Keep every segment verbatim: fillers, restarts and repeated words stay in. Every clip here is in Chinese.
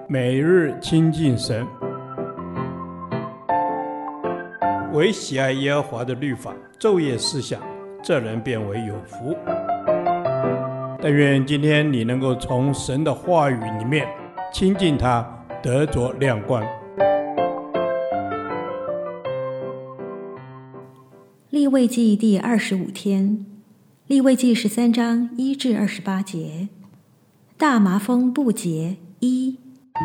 每日亲近神，唯喜爱耶和华的律法，昼夜思想，这人变为有福。但愿今天你能够从神的话语里面亲近他，得着亮光。 利未记第二十五天，利未记十三章一至二十八节。大麻风不洁一。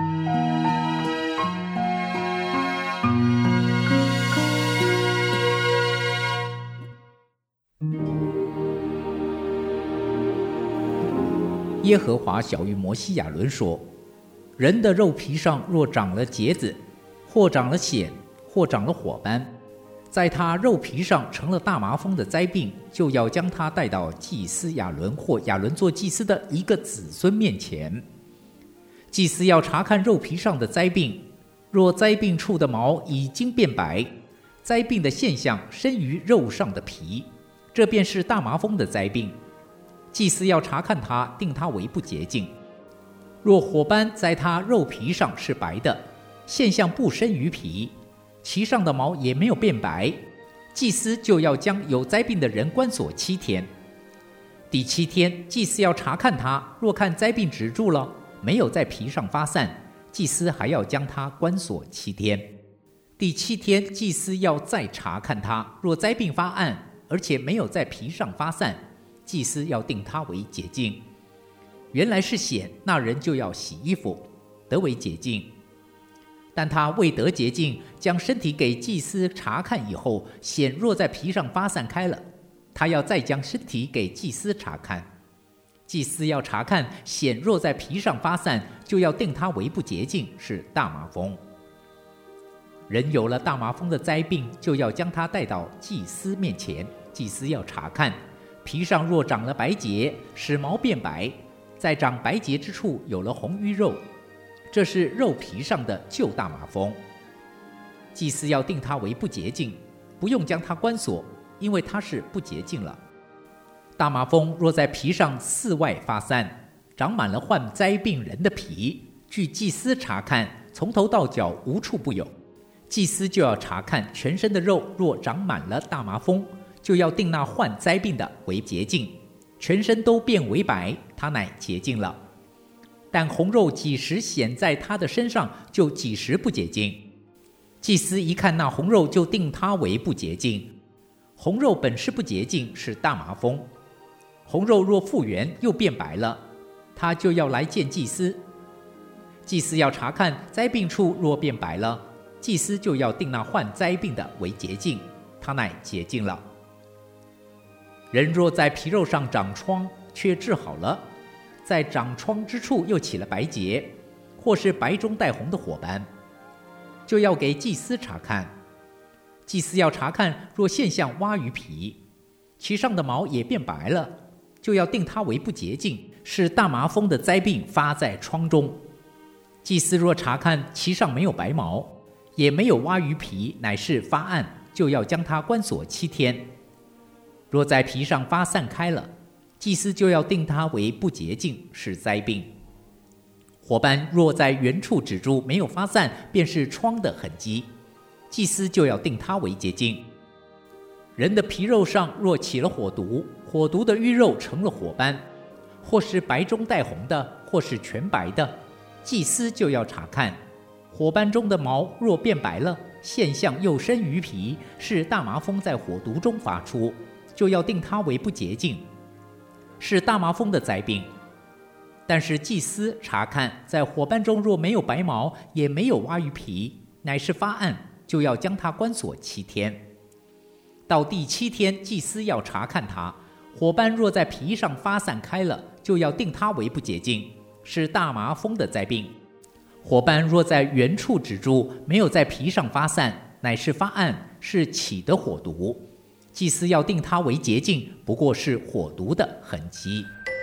耶和华晓谕摩西亚伦说：人的肉皮上若长了疖子，或长了癣，或长了火斑，在他肉皮上成了大麻风的灾病，就要将他带到祭司亚伦或亚伦做祭司的一个子孙面前。祭司要查看肉皮上的灾病，若灾病处的毛已经变白，灾病的现象深于肉上的皮，这便是大麻风的灾病。祭司要查看他，定他为不洁净。若火斑在他肉皮上是白的，现象不深于皮，其上的毛也没有变白，祭司就要将有灾病的人关锁七天。第七天，祭司要查看他，若看灾病止住了，没有在皮上发散，祭司还要将他关锁七天。第七天，祭司要再查看他，若灾病发暗，而且没有在皮上发散，祭司要定他为洁净。原来是癣，那人就要洗衣服，得为洁净。但他未得洁净，将身体给祭司查看以后，癣若在皮上发散开了，他要再将身体给祭司查看。祭司要查看癣若在皮上发散，就要定他为不洁净，是大麻风。人有了大麻风的灾病，就要将他带到祭司面前，祭司要查看，皮上若长了白疖，使毛变白，在长白疖之处有了红瘀肉，这是肉皮上的旧大麻风。祭司要定他为不洁净，不用将他关锁，因为他是不洁净了。大麻风若在皮上四外发散，长满了患灾病人的皮，据祭司查看，从头到脚无处不有，祭司就要查看全身的肉，若长满了大麻风，就要定那患灾病的为洁净，全身都变为白，他乃洁净了。但红肉几时显在他的身上，就几时不洁净。祭司一看那红肉，就定他为不洁净。红肉本是不洁净，是大麻风。红肉若复原又变白了，他就要来见祭司。祭司要查看灾病处，若变白了，祭司就要定那患灾病的为洁净，他乃洁净了。人若在皮肉上长疮，却治好了，在长疮之处又起了白疖，或是白中带红的火斑，就要给祭司查看。祭司要查看，若现象挖于皮，其上的毛也变白了，就要定他为不洁净，是大麻风的灾病发在疮中。祭司若查看其上没有白毛，也没有挖于皮，乃是发暗，就要将他关锁七天。若在皮上发散开了，祭司就要定他为不洁净，是灾病。火斑若在原处止住，没有发散，便是疮的痕迹，祭司就要定他为洁净。人的皮肉上若起了火毒，火毒的瘀肉成了火斑，或是白中带红的，或是全白的，祭司就要查看。火斑中的毛若变白了，现象又深于皮，是大麻风在火毒中发出，就要定他为不洁净，是大麻风的灾病。但是祭司查看，在火斑中若没有白毛，也没有挖于皮，乃是发暗，就要将他关锁七天。到第七天，祭司要查看他，火斑若在皮上发散开了，就要定他为不洁净，是大麻风的灾病。火斑若在原处止住，没有在皮上发散，乃是发暗，是起的火毒，祭司要定他为洁净，不过是火毒的痕迹。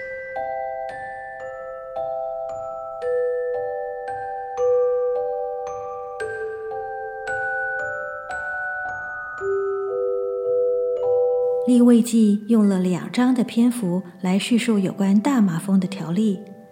利未记用了两章的篇幅来叙述有关大麻风的条例，可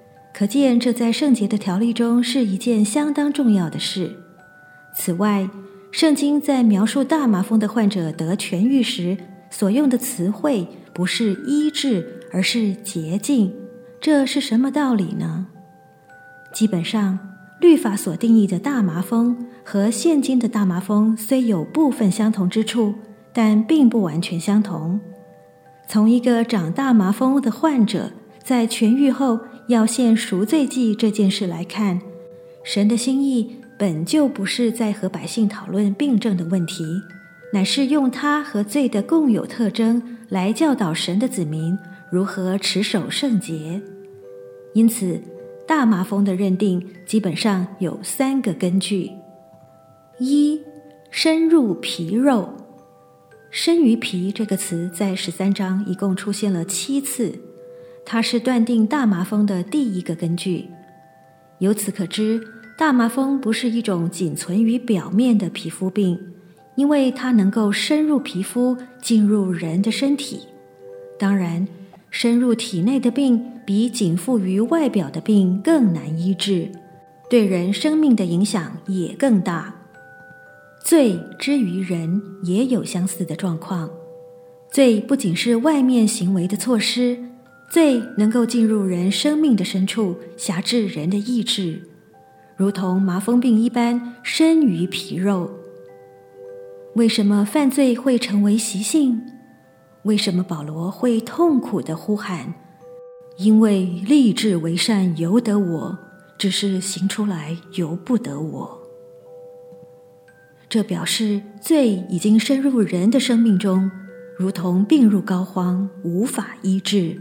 可见这在圣洁的条例中是一件相当重要的事。此外，圣经在描述大麻风的患者得痊愈时所用的词汇不是医治，而是洁净。这是什么道理呢？基本上，律法所定义的大麻风和现今的大麻风虽有部分相同之处，但并不完全相同。从一个长大麻风的患者在痊愈后要献赎罪祭这件事来看，神的心意本就不是在和百姓讨论病症的问题，乃是用它和罪的共有特征来教导神的子民如何持守圣洁。因此，大麻风的认定基本上有三个根据：一、深入皮肉。深于皮这个词在十三章一共出现了七次，它是断定大麻风的第一个根据。由此可知，大麻风不是一种仅存于表面的皮肤病，因为它能够深入皮肤，进入人的身体。当然，深入体内的病比仅附于外表的病更难医治，对人生命的影响也更大。罪之于人也有相似的状况。罪不仅是外面行为的错失，罪能够进入人生命的深处，辖制人的意志，如同麻风病一般深于皮肉。为什么犯罪会成为习性？为什么保罗会痛苦地呼喊，因为立志为善由得我，只是行出来由不得我？这表示罪已经深入人的生命中，如同病入膏肓，无法医治。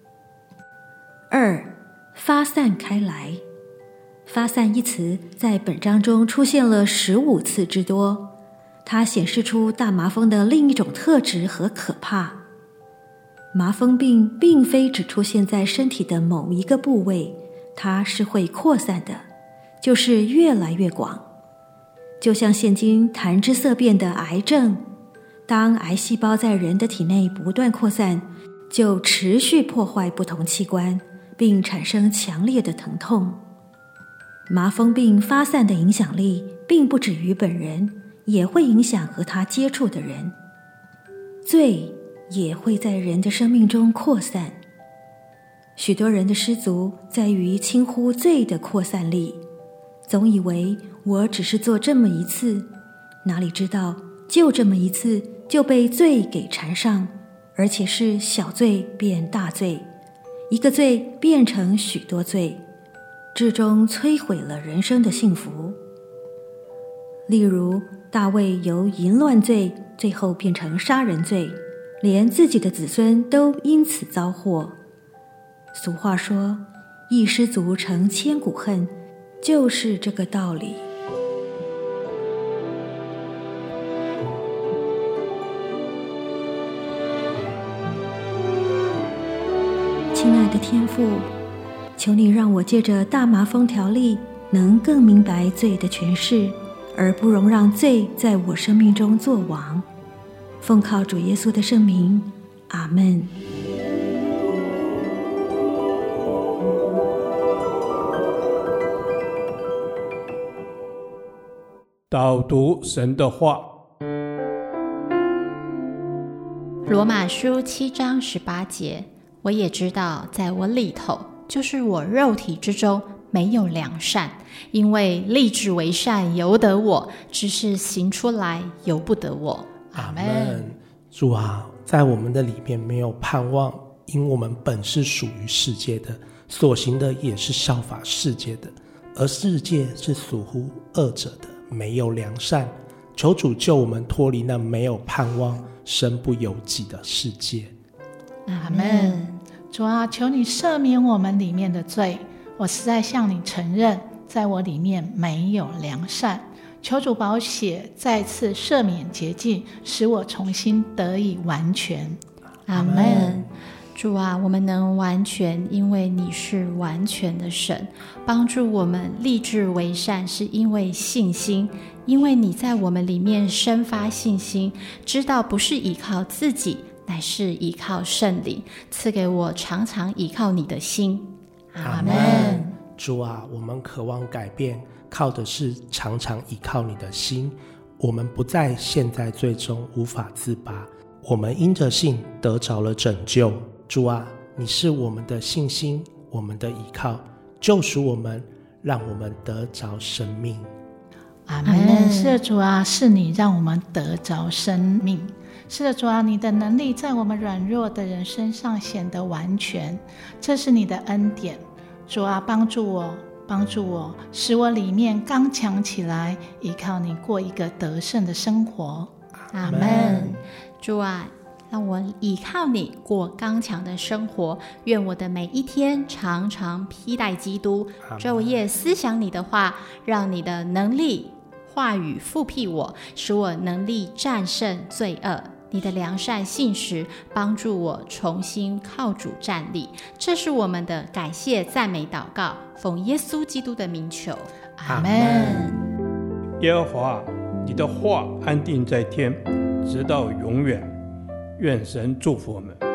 二、发散开来。发散一词在本章中出现了十五次之多，它显示出大麻风的另一种特质和可怕。麻风病并非只出现在身体的某一个部位，它是会扩散的，就是越来越广。就像现今谈之色变的癌症，当癌细胞在人的体内不断扩散，就持续破坏不同器官，并产生强烈的疼痛。麻风病发散的影响力并不止于本人，也会影响和他接触的人。罪也会在人的生命中扩散。许多人的失足在于轻忽罪的扩散力，总以为我只是做这么一次，哪里知道就这么一次就被罪给缠上，而且是小罪变大罪，一个罪变成许多罪，至终摧毁了人生的幸福。例如，大卫由淫乱罪最后变成杀人罪，连自己的子孙都因此遭祸。俗话说，一失足成千古恨，就是这个道理。亲爱的天父，求你让我借着大麻风条例能更明白罪的权势，而不容让罪在我生命中作王。奉靠主耶稣的圣名，阿们。 导读神的话。 罗马书七章十八节，我也知道在我里头，就是我肉体之中没有良善，因为立志为善由得我，只是行出来由不得我。阿们。 主啊，在我们的里面没有盼望，因我们本是属于世界的，所行的也是效法世界的，而世界是属乎恶者的，没有良善。求主救我们脱离那没有盼望、身不由己的世界。 阿们。主啊，求你赦免我们里面的罪，我实在向你承认，在我里面没有良善。求主宝血再次赦免洁净，使我重新得以完全。 阿们。主啊，我们能完全，因为你是完全的神。帮助我们立志为善，是因为信心，因为你在我们里面生发信心，知道不是依靠自己，乃是依靠圣灵，赐给我常常依靠你的心。阿们。 主啊，我们渴望改变，靠的是常常依靠你的心。我们不在陷在罪中无法自拔，我们因着信得着了拯救。主啊，你是我们的信心，我们的依靠，救赎我们，让我们得着生命。 阿们。是的，主啊，是你让我们得着生命。是的，主啊，你的能力在我们软弱的人身上显得完全，这是你的恩典。主啊，帮助我，帮助我，使我里面刚强起来，依靠你过一个得胜的生活。 阿们。主啊，让我依靠你过刚强的生活，愿我的每一天常常披戴基督，昼夜思想你的话，让你的能力话语复辟我，使我能力战胜罪恶。你的良善信实帮助我重新靠主站立。这是我们的感谢赞美祷告，奉耶稣基督的名求，阿们。 耶和华，你的话安定在天，直到永远。愿神祝福我们。